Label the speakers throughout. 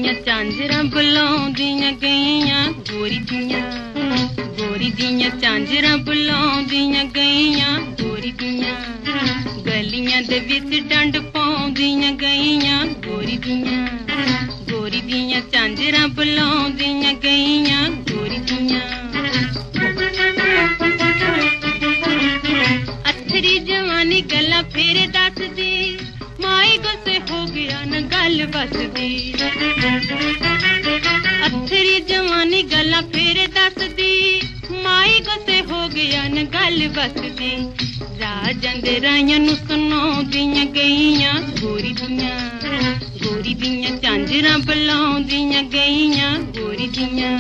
Speaker 1: दियां झांजरां बुलाउंदियां गईयां गोरी दियां झांजरां बुलाउंदियां गईयां गोरी दियां गलियां दे विच डंड पाउंदियां गईयां गोरी दियां झांजरां बुलाउंदियां गईयां गोरी दियां अथरी जवानी गल्लां फेरे दसदी माई गुस्से हो गया न गल बसदी अथरी जवानी गल्लां फेरे दसदी माई गुस्से हो गया न गल बसदी राजां दे राइयां नूं सुनाउंदियां गईयां गोरी दियां झांजरां बुलाउंदियां गईयां गोरी दियां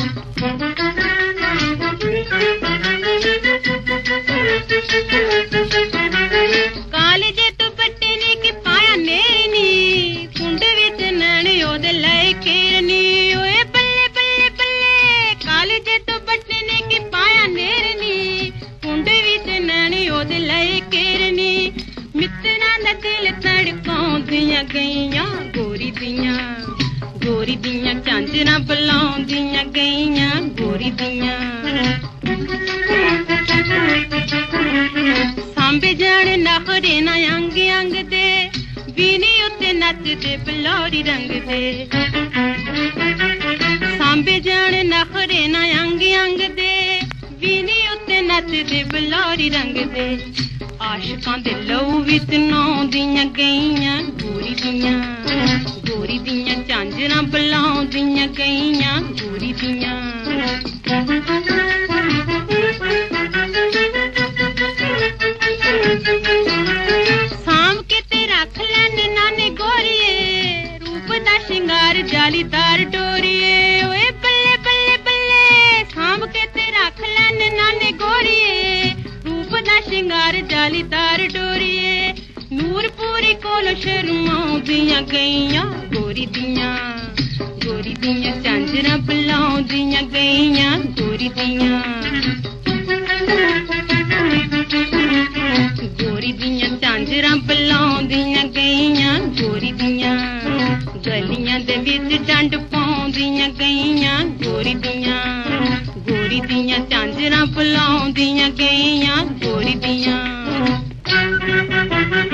Speaker 1: कालजे तो बट्टे ने कि पाया नेरनी कुंड विच नैने ओदे लए केरनी ओए बल्ले बल्ले बल्ले कालजे तो बट्टे ने कि पाया नेरनी कुंड विच नैने ओदे लए केरनी मित्तरां दा दिल धड़काउंदियां गईयां गोरी दियां झांजरां बुलाउंदियां गईयां गोरी दियां सांबे जाने नखरे ना अंग अंग दे बीनी उत्ते नचदे बलौरी रंग दे सांबे जाने नखरे ना अंग अंग दे बीनी उत्ते नचदे बलौरी रंग दे आशिकां दे लहू विच नौंदियां गईयां गोरी दियां झांजरां बुलाउंदियां गईयां गोरी दियां साम के ते रख लैने नाने गोरिए रूप दा शिंगार जालीदार डोरिए ओए बल्ले बल्ले बल्ले साम के ते रख लैने नाने गोरिए रूप दा शिंगार जालीदार डोरिए नूरपुरी कोलों शर्माउंदियां गईयां गोरी दियां झांजरां बुलाउंदियां गईयां गोरी दियां झांजरां बुलाउंदियां गईयां गोरी दियां गलियां दे विच डंड पाउंदियां गईयां गोरी दियां झांजरां बुलाउंदियां गईयां गोरी दियां